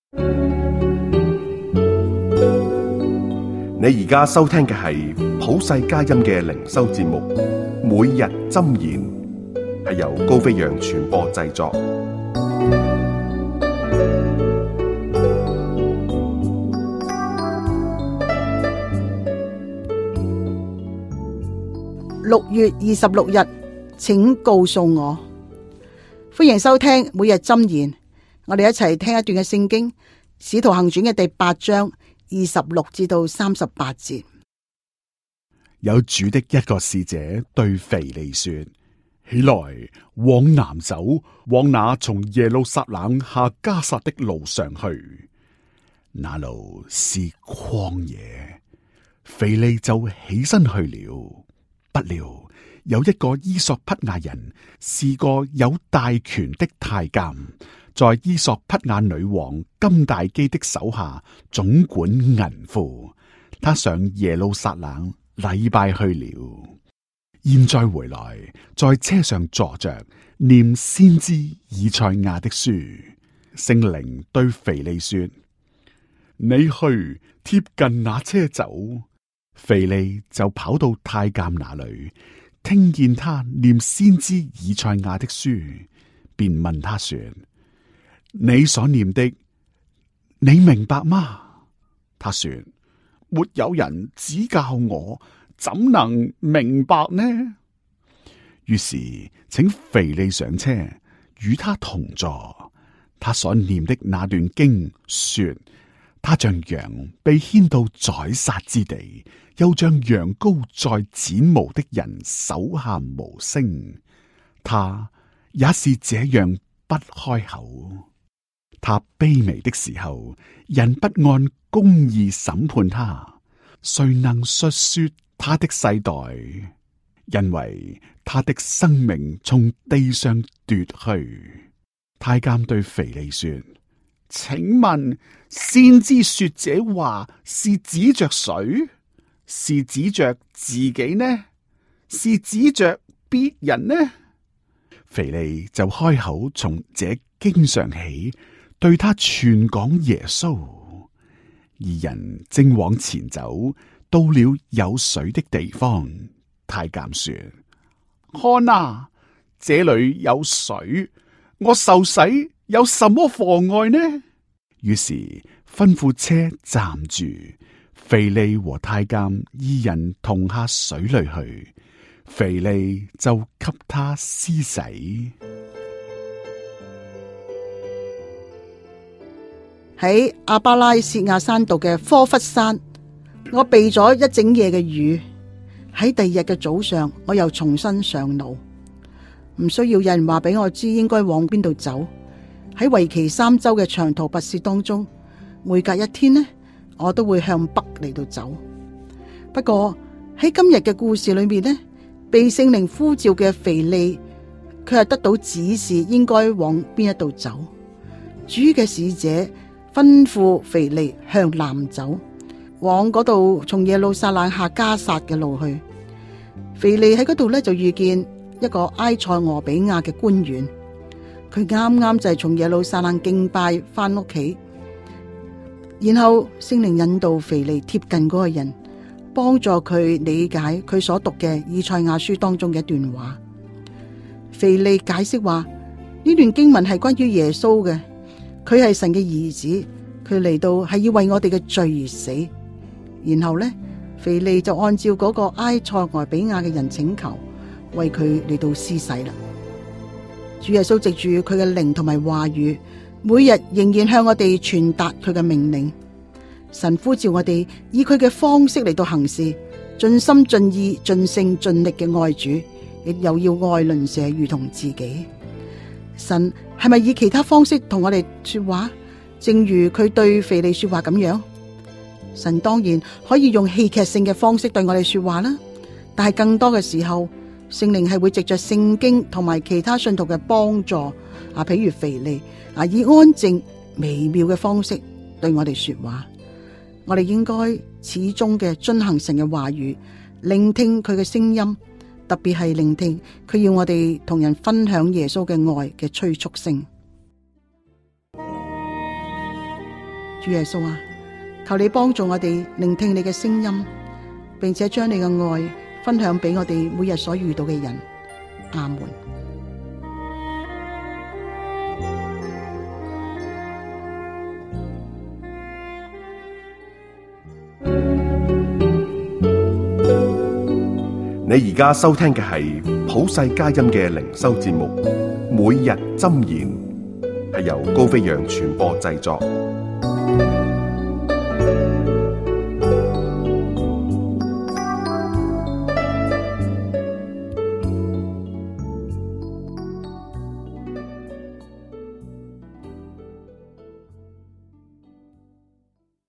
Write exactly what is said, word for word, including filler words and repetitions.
你而家收聽嘅係普世佳音嘅靈修節目，每日箴言，係由高飛揚傳播製作。 六月二十六日，請告訴我。歡迎收聽每日箴言，我哋一齊聽一段嘅聖經《使徒行傳》嘅第八章二十六至到三十八節。 有主的一個使者對腓利說：起來，往南走，往那從耶路撒冷下迦薩的路上去。那路是曠野。腓利就起身去了。不料有一個伊索匹亞人，是個有大權的太監，在伊索匹亞女王金大基的手下總管銀庫。他上耶路撒冷禮拜去了，現在回來，在車上坐着念先知以賽亞的書。聖靈對腓利說：你去貼近那車走。腓利就跑到太監那裏，聽見他念先知以賽亞的書，便問他說：你所念的，你明白嗎？他說：沒有人指教我，怎能明白呢？於是請腓利上車，與他同坐。他所念的那段經說：他像羊被牽到宰殺之地，又像羊羔在剪毛的人手下無聲。他也是這樣不開口。他卑微的時候，人不按公義審判他，誰能述說他的世代？因為他的生命從地上奪去。太監對腓利說：請問先知說這話是指着誰？是指着自己呢？是指着別人呢？腓利就開口從這經上起，對他傳講耶穌。二人正往前走，到了有水的地方。太監說：看啊，這裏有水，我受洗有什麼妨礙呢？於是吩咐車站住，腓利和太監二人同下水裏去，腓利就給他施洗。 喺亞巴拉薛亞山道嘅科弗山，我避咗一整夜嘅雨。喺第二日嘅早上，我又重新上路，唔需要有人話俾我知應該往邊度走。喺為期三周嘅長途跋涉當中，每隔一天呢，我都會向北嚟到走。不過喺今日嘅故事裏面呢，被聖靈呼召嘅腓利，佢係得到指示應該往邊一度走。主嘅使者吩咐腓利向南走，往嗰度從耶路撒冷下迦薩嘅路去。腓利喺嗰度呢，就遇見一個埃塞俄比亞嘅官員，佢啱啱就係從耶路撒冷敬拜翻屋企，然後聖靈引導腓利貼近嗰個人，幫助佢理解佢所讀嘅以賽亞書當中嘅一段話。腓利解釋話，呢段經文係關於耶穌嘅，佢係神嘅兒子，佢嚟到係要為我哋嘅罪而死。然後呢，腓利就按照嗰個埃塞俄比亞嘅人請求，為佢嚟到施洗啦。主耶穌藉住佢嘅靈同埋話語，每日仍然向我哋傳達佢嘅命令。神呼召我哋以佢嘅方式嚟到行事，盡心盡意盡性盡力嘅愛主，亦又要愛鄰舍如同自己。神係咪以其他方式同我哋說話？正如佢對腓利說話咁樣？神當然可以用戲劇性嘅方式對我哋說話啦，但係更多嘅時候，聖靈係會藉着聖經同埋其他信徒嘅幫助啊，譬如腓利啊，以安靜微妙嘅方式對我哋說話。我哋應該始終嘅遵行神嘅話語，聆聽佢嘅聲音，特別係聆聽佢要我哋同人分享耶穌嘅愛嘅催促聲。 主耶穌啊，求你幫助我哋聆聽你嘅聲音，並且將你嘅愛分享俾我哋每日所遇到嘅人。阿門。 你而家收聽嘅係普世佳音嘅靈修節目《每日箴言》，係由高飛揚傳播製作。